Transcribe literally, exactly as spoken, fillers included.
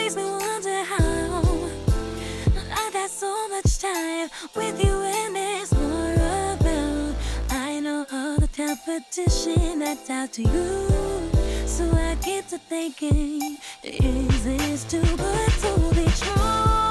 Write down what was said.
makes me wonder how I've had so much time with you and there's more about. I know all the competition that's out to you, so I get to thinking, is this too good to be true?